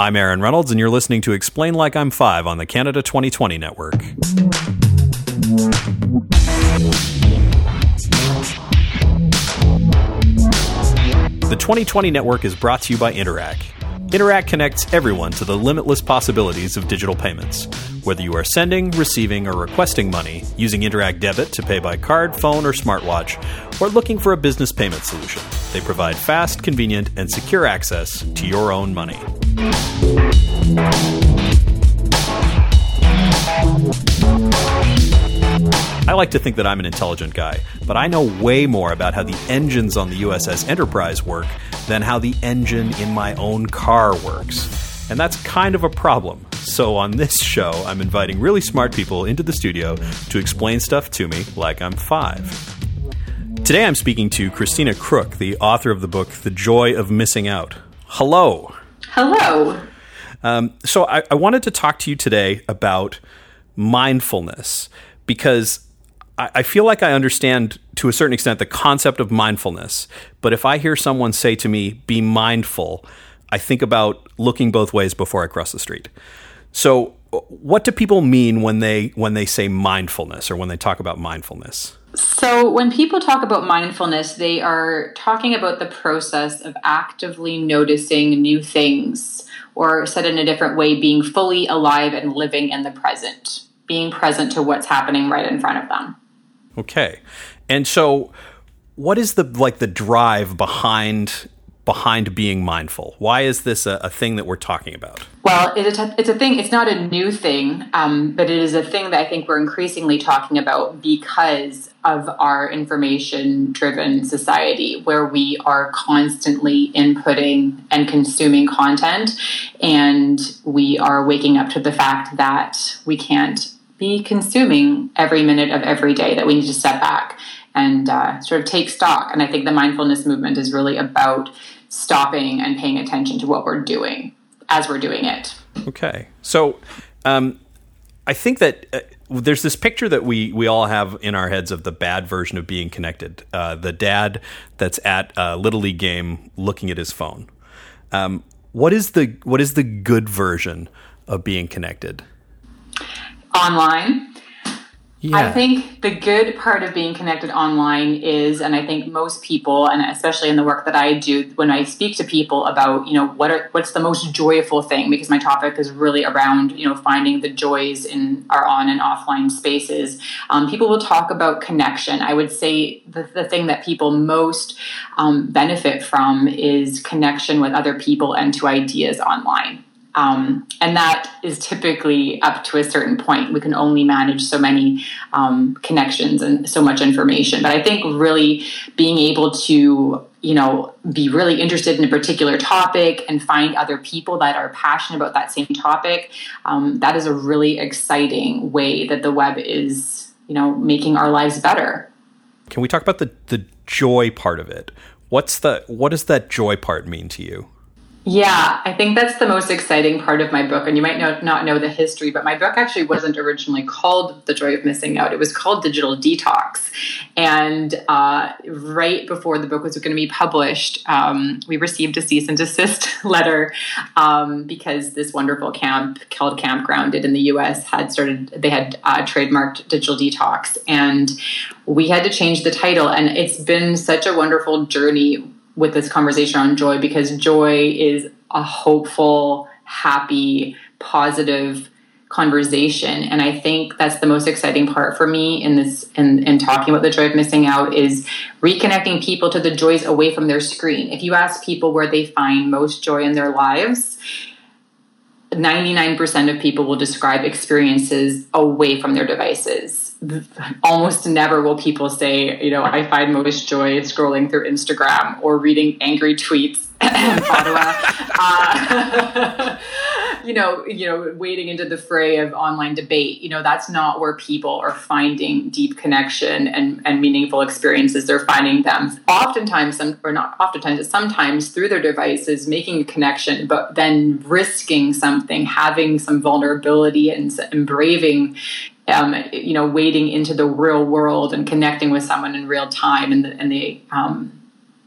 I'm Aaron Reynolds, and you're listening to Explain Like I'm 5 on the Canada 2020 Network. The 2020 Network is brought to you by Interac. Interac connects everyone to the limitless possibilities of digital payments. Whether you are sending, receiving, or requesting money, using Interac Debit to pay by card, phone, or smartwatch, or looking for a business payment solution, they provide fast, convenient, and secure access to your own money. I like to think that I'm an intelligent guy, but I know way more about how the engines on the USS Enterprise work than how the engine in my own car works. And that's kind of a problem. So on this show, I'm inviting really smart people into the studio to explain stuff to me like I'm 5. Today I'm speaking to Christina Crook, the author of the book, The Joy of Missing Out. Hello. Hello. So I wanted to talk to you today about mindfulness, because I feel like I understand to a certain extent the concept of mindfulness, but if I hear someone say to me, be mindful, I think about looking both ways before I cross the street. So what do people mean when they say mindfulness, or when they talk about mindfulness? So when people talk about mindfulness, they are talking about the process of actively noticing new things, or said in a different way, being fully alive and living in the present, being present to what's happening right in front of them. Okay. And so what is the drive behind being mindful? Why is this a thing that we're talking about? Well, it's a thing. It's not a new thing, but it is a thing that I think we're increasingly talking about because of our information-driven society, where we are constantly inputting and consuming content, and we are waking up to the fact that we can't be consuming every minute of every day, that we need to step back and sort of take stock. And I think the mindfulness movement is really about stopping and paying attention to what we're doing as we're doing it. Okay. So I think that there's this picture that we all have in our heads of the bad version of being connected. The dad that's at a Little League game looking at his phone. What is the good version of being connected? Online. Yeah. I think the good part of being connected online is, and I think most people, and especially in the work that I do, when I speak to people about, what's the most joyful thing, because my topic is really around, finding the joys in our on and offline spaces. People will talk about connection. I would say the thing that people most benefit from is connection with other people and to ideas online. And that is typically up to a certain point. We can only manage so many connections and so much information. But I think really being able to, be really interested in a particular topic and find other people that are passionate about that same topic, that is a really exciting way that the web is, making our lives better. Can we talk about the joy part of it? What does that joy part mean to you? Yeah, I think that's the most exciting part of my book. And you might not know the history, but my book actually wasn't originally called The Joy of Missing Out. It was called Digital Detox. And right before the book was going to be published, we received a cease and desist letter because this wonderful camp called Camp Grounded in the U.S. had trademarked Digital Detox. And we had to change the title. And it's been such a wonderful journey with this conversation on joy, because joy is a hopeful, happy, positive conversation. And I think that's the most exciting part for me in talking about the joy of missing out, is reconnecting people to the joys away from their screen. If you ask people where they find most joy in their lives, 99% of people will describe experiences away from their devices. Almost never will people say, I find most joy scrolling through Instagram or reading angry tweets in Ottawa. Wading into the fray of online debate. That's not where people are finding deep connection and meaningful experiences. They're finding them sometimes through their devices, making a connection, but then risking something, having some vulnerability and braving, wading into the real world and connecting with someone in real time, and the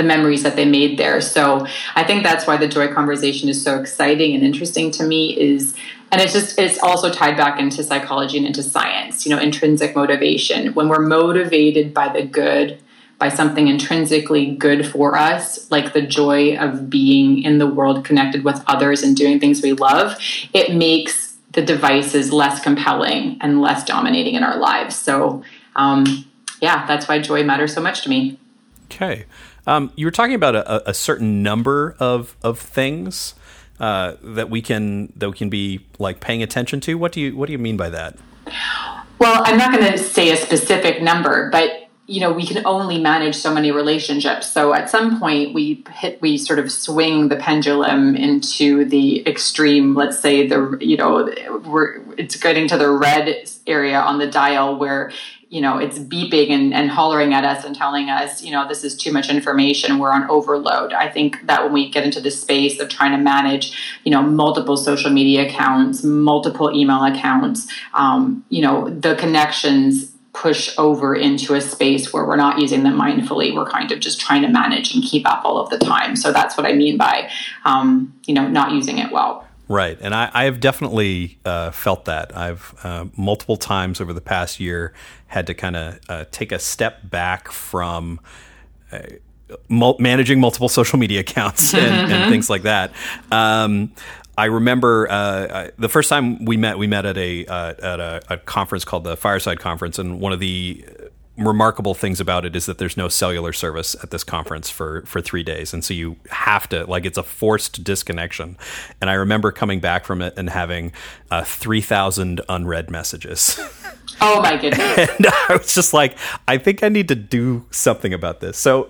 the memories that they made there. So I think that's why the joy conversation is so exciting and interesting to me and it's also tied back into psychology and into science, intrinsic motivation. When we're motivated by the good, by something intrinsically good for us, like the joy of being in the world connected with others and doing things we love, it makes the devices less compelling and less dominating in our lives. So, that's why joy matters so much to me. Okay. You were talking about a certain number of things that we can be like paying attention to. What do you mean by that? Well, I'm not going to say a specific number, but we can only manage so many relationships. So at some point we sort of swing the pendulum into the extreme. Let's say it's getting to the red area on the dial where, it's beeping and hollering at us and telling us, this is too much information. We're on overload. I think that when we get into the space of trying to manage, multiple social media accounts, multiple email accounts, the connections push over into a space where we're not using them mindfully. We're kind of just trying to manage and keep up all of the time. So that's what I mean by, not using it well. Right. And I have definitely felt that. I've multiple times over the past year had to kind of take a step back from managing multiple social media accounts and things like that. I remember the first time we met at a conference called the Fireside Conference, and one of the remarkable things about it is that there's no cellular service at this conference for 3 days, and so you have to, it's a forced disconnection. And I remember coming back from it and having 3,000 unread messages. Oh my goodness! And I was just like, I think I need to do something about this. So,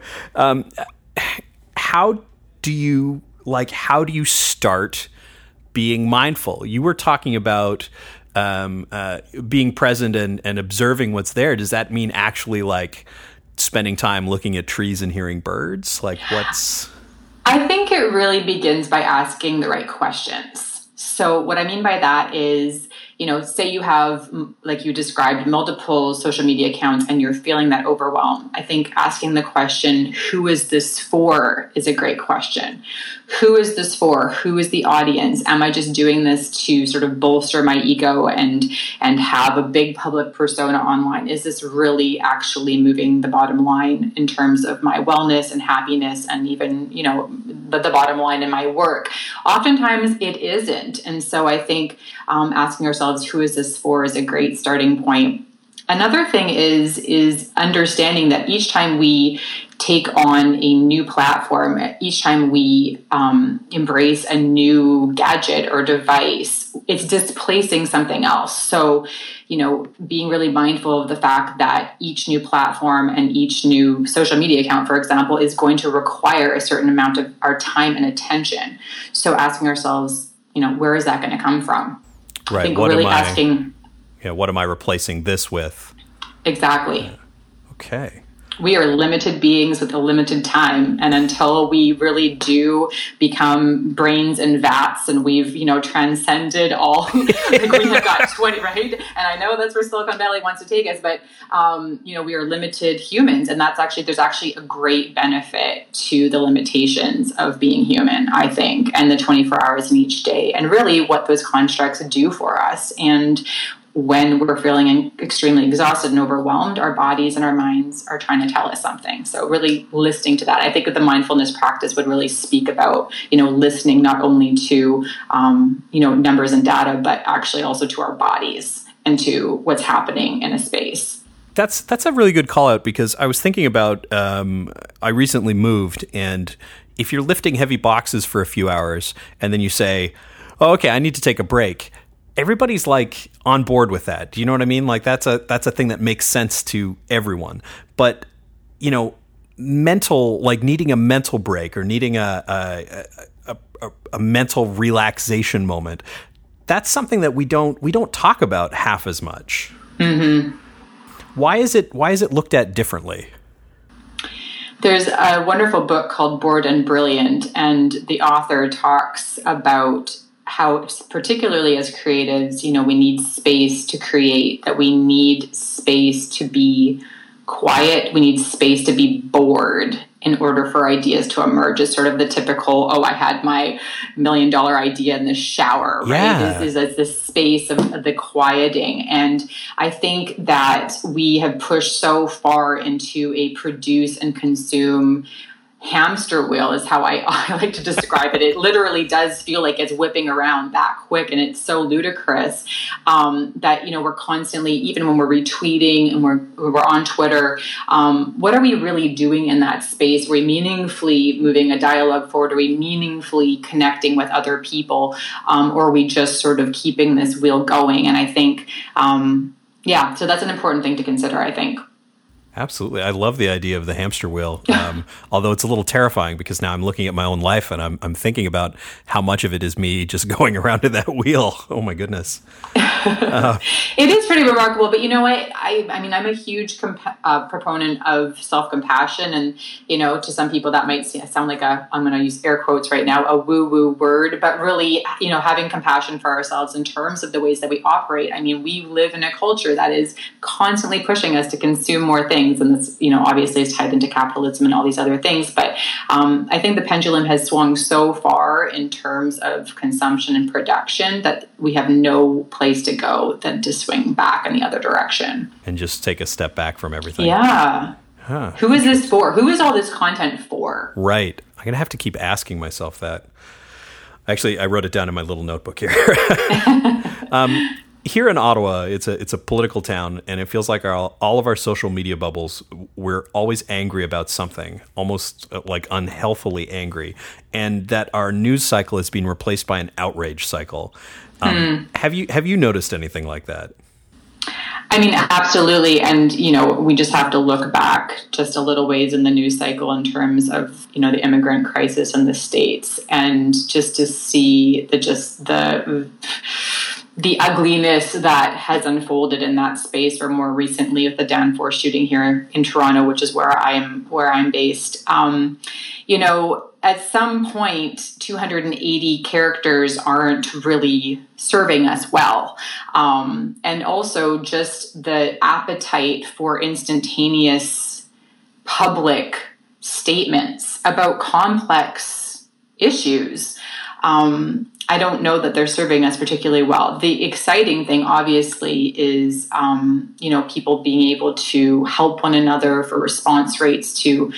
how do you start being mindful? You were talking about being present and observing what's there. Does that mean actually spending time looking at trees and hearing birds? I think it really begins by asking the right questions. So what I mean by that is, say you have, like you described, multiple social media accounts and you're feeling that overwhelm. I think asking the question, who is this for, is a great question. Who is this for? Who is the audience? Am I just doing this to sort of bolster my ego and have a big public persona online? Is this really actually moving the bottom line in terms of my wellness and happiness and even, the bottom line in my work? Oftentimes it isn't. And so I think asking ourselves, who is this for, is a great starting point. Another thing is understanding that each time we take on a new platform, each time we embrace a new gadget or device, it's displacing something else. So, being really mindful of the fact that each new platform and each new social media account, for example, is going to require a certain amount of our time and attention. So asking ourselves, where is that going to come from? Right. I think really asking... what am I replacing this with? Exactly. Okay. We are limited beings with a limited time. And until we really do become brains and vats and we've, transcended all, we have got 20, right? And I know that's where Silicon Valley wants to take us, but, we are limited humans. And there's actually a great benefit to the limitations of being human, I think, and the 24 hours in each day and really what those constructs do for us. And when we're feeling extremely exhausted and overwhelmed, our bodies and our minds are trying to tell us something. So really listening to that. I think that the mindfulness practice would really speak about, listening not only to, numbers and data, but actually also to our bodies and to what's happening in a space. That's a really good call out, because I was thinking about, I recently moved, and if you're lifting heavy boxes for a few hours and then you say, oh, okay, I need to take a break, everybody's on board with that. Do you know what I mean? That's a thing that makes sense to everyone. But, needing a mental break or needing a mental relaxation moment, that's something that we don't talk about half as much. Mm-hmm. Why is it looked at differently? There's a wonderful book called Bored and Brilliant, and the author talks about how, particularly as creatives, we need space to create, that we need space to be quiet, we need space to be bored. in order for ideas to emerge is sort of the typical, oh, I had my $1 million idea in the shower, right? Yeah. Is this space of the quieting. And I think that we have pushed so far into a produce and consume hamster wheel is how I like to describe it. It literally does feel like it's whipping around that quick, and it's so ludicrous that, we're constantly, even when we're retweeting and we're on Twitter, what are we really doing in that space? Are we meaningfully moving a dialogue forward? Are we meaningfully connecting with other people? Or are we just sort of keeping this wheel going? And I think, so that's an important thing to consider, I think. Absolutely. I love the idea of the hamster wheel, although it's a little terrifying because now I'm looking at my own life and I'm thinking about how much of it is me just going around in that wheel. Oh, my goodness. It is pretty remarkable, but you know what? I mean, I'm a huge proponent of self-compassion, and to some people that might sound like I'm going to use air quotes right now, a woo-woo word, but really, having compassion for ourselves in terms of the ways that we operate. I mean, we live in a culture that is constantly pushing us to consume more things, and this, obviously is tied into capitalism and all these other things. But I think the pendulum has swung so far in terms of consumption and production that we have no place to go than to swing back in the other direction and just take a step back from everything. Yeah. Huh. Who is this for? Who is all this content for? Right. I'm going to have to keep asking myself that. Actually, I wrote it down in my little notebook here. Here in Ottawa, it's a political town, and it feels like all of our social media bubbles, we're always angry about something, almost like unhealthily angry, and that our news cycle is being replaced by an outrage cycle. Have you noticed anything like that? I mean, absolutely. And, we just have to look back just a little ways in the news cycle in terms of, the immigrant crisis in the States, and just to see the ugliness that has unfolded in that space, or more recently with the Danforth shooting here in Toronto, which is where I'm based. At some point, 280 characters aren't really serving us well. And also just the appetite for instantaneous public statements about complex issues. I don't know that they're serving us particularly well. The exciting thing, obviously, is, people being able to help one another for response rates to,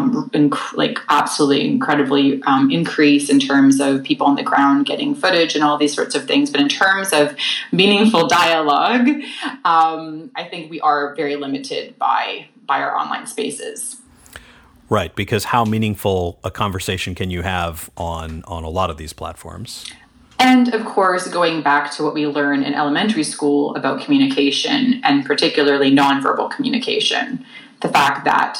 absolutely incredibly increase in terms of people on the ground getting footage and all these sorts of things. But in terms of meaningful dialogue, I think we are very limited by our online spaces. Right, because how meaningful a conversation can you have on a lot of these platforms? And of course, going back to what we learn in elementary school about communication, and particularly nonverbal communication, the fact that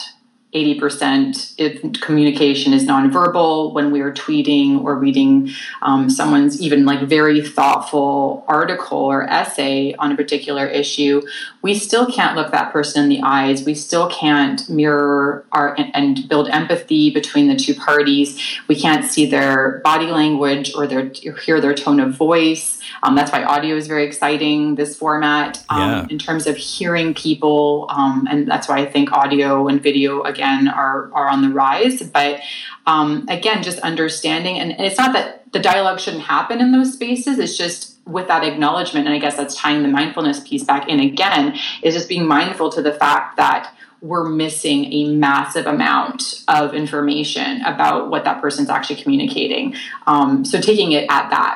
80% of communication is nonverbal. When we are tweeting or reading someone's even very thoughtful article or essay on a particular issue, we still can't look that person in the eyes. We still can't mirror and build empathy between the two parties. We can't see their body language or hear their tone of voice. That's why audio is very exciting, this format, in terms of hearing people. And that's why I think audio and video, again, are on the rise. But again, just understanding. And it's not that the dialogue shouldn't happen in those spaces. It's just with that acknowledgement. And I guess that's tying the mindfulness piece back in again, is just being mindful to the fact that we're missing a massive amount of information about what that person's actually communicating. So taking it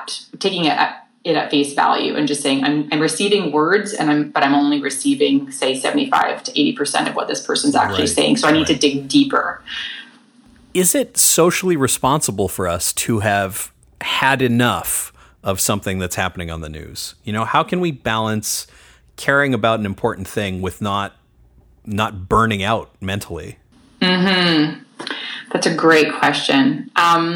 at face value and just saying, I'm receiving words, but I'm only receiving, say, 75 to 80% of what this person's actually saying. So I need to dig deeper. Is it socially responsible for us to have had enough of something that's happening on the news? How can we balance caring about an important thing with not burning out mentally? Mm-hmm. That's a great question.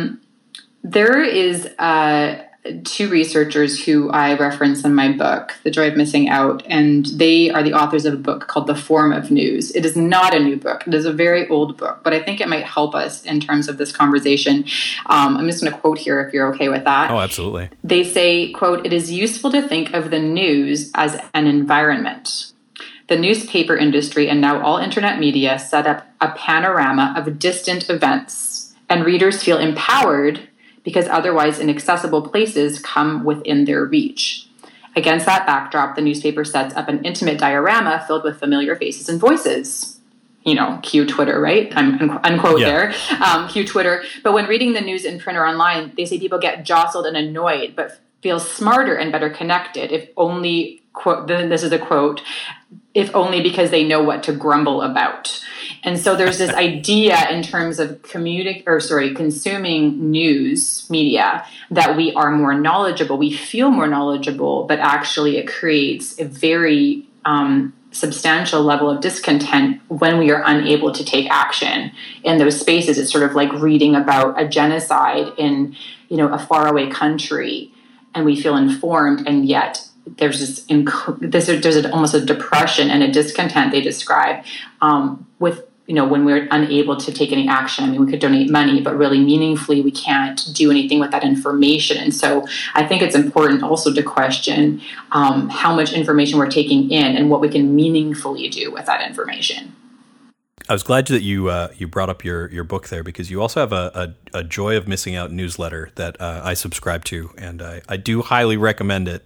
There is two researchers who I reference in my book, The Joy of Missing Out, and they are the authors of a book called The Form of News. It is not a new book. It is a very old book, but I think it might help us in terms of this conversation. I'm just going to quote here if you're okay with that. Oh, absolutely. They say, quote, "It is useful to think of the news as an environment. the newspaper industry and now all internet media set up a panorama of distant events, and readers feel empowered because otherwise inaccessible places come within their reach. Against that backdrop, the newspaper sets up an intimate diorama filled with familiar faces and voices. Cue Twitter, right? Unquote there. Cue Twitter. But when reading the news in print or online, they say people get jostled and annoyed, but feel smarter and better connected, if only, quote, this is a quote, if only because they know what to grumble about. And so there's this idea in terms of consuming news media that we are more knowledgeable, we feel more knowledgeable, but actually it creates a very substantial level of discontent when we are unable to take action in those spaces. It's sort of like reading about a genocide in, a faraway country, and we feel informed, and yet there's there's almost a depression and a discontent they describe with, when we're unable to take any action. I mean, we could donate money, but really meaningfully, we can't do anything with that information. And so I think it's important also to question how much information we're taking in and what we can meaningfully do with that information. I was glad that you brought up your book there, because you also have a Joy of Missing Out newsletter that I subscribe to, and I do highly recommend it.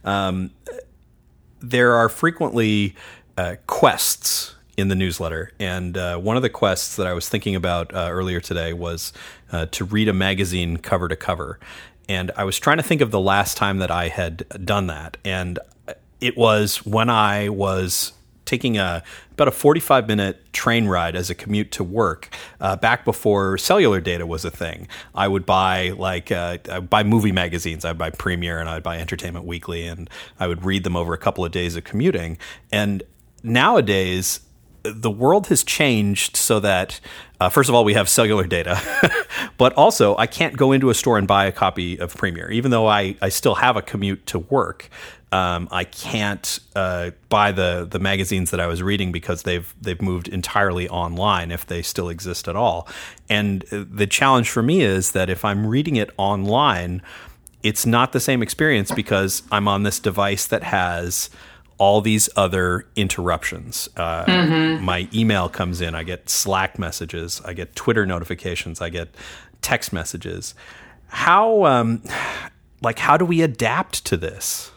There are frequently quests in the newsletter, and one of the quests that I was thinking about earlier today was to read a magazine cover to cover. And I was trying to think of the last time that I had done that, and it was when I was taking about a 45-minute train ride as a commute to work back before cellular data was a thing. I would buy I'd buy movie magazines. I'd buy Premiere and I'd buy Entertainment Weekly, and I would read them over a couple of days of commuting. And nowadays, the world has changed so that, first of all, we have cellular data, but also I can't go into a store and buy a copy of Premiere. Even though I still have a commute to work, I can't buy the magazines that I was reading because they've moved entirely online, if they still exist at all. And the challenge for me is that if I'm reading it online, it's not the same experience because I'm on this device that has all these other interruptions. My email comes in, I get Slack messages, I get Twitter notifications, I get text messages. How do we adapt to this?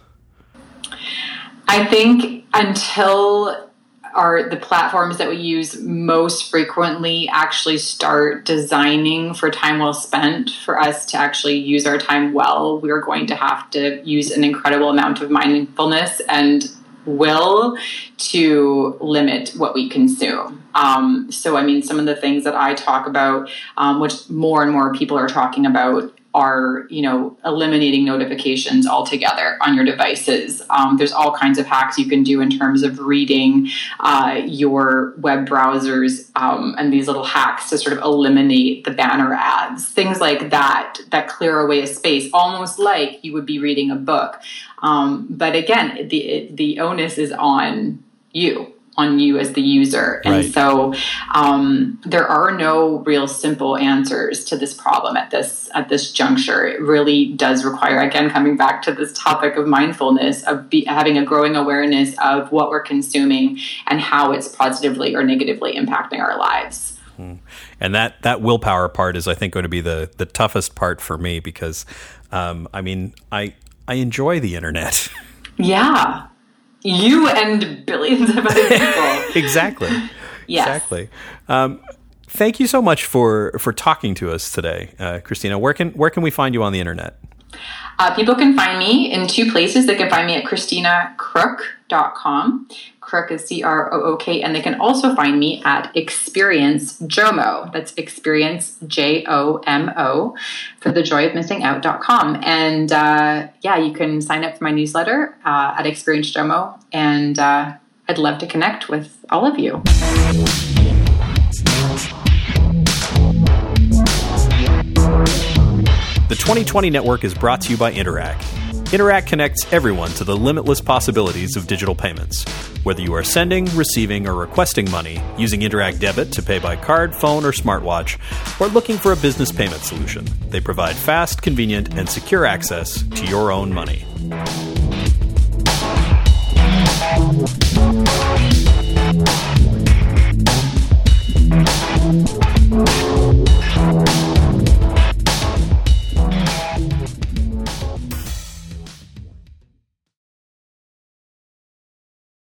I think until the platforms that we use most frequently actually start designing for time well spent, for us to actually use our time well, we're going to have to use an incredible amount of mindfulness and will to limit what we consume. So, I mean, some of the things that I talk about, which more and more people are talking about, are, eliminating notifications altogether on your devices. There's all kinds of hacks you can do in terms of reading your web browsers, and these little hacks to sort of eliminate the banner ads, things like that clear away a space, almost like you would be reading a book. But again, the onus is on you as the user. And right. So there are no real simple answers to this problem at this juncture. It really does require, again, coming back to this topic of mindfulness, of having a growing awareness of what we're consuming and how it's positively or negatively impacting our lives. And that willpower part is, I think, going to be the toughest part for me because, I enjoy the internet. Yeah. You and billions of other people. Exactly. Yes. Exactly. Thank you so much for talking to us today, Christina. Where can we find you on the internet? People can find me in two places. They can find me at ChristinaKrook.com. Krook is Crook, and they can also find me at Experience JOMO. That's Experience JOMO for thejoyofmissingout.com. And you can sign up for my newsletter at Experience JOMO, and I'd love to connect with all of you. The 2020 Network is brought to you by Interac. Interac connects everyone to the limitless possibilities of digital payments. Whether you are sending, receiving, or requesting money using Interac Debit to pay by card, phone, or smartwatch, or looking for a business payment solution, they provide fast, convenient, and secure access to your own money.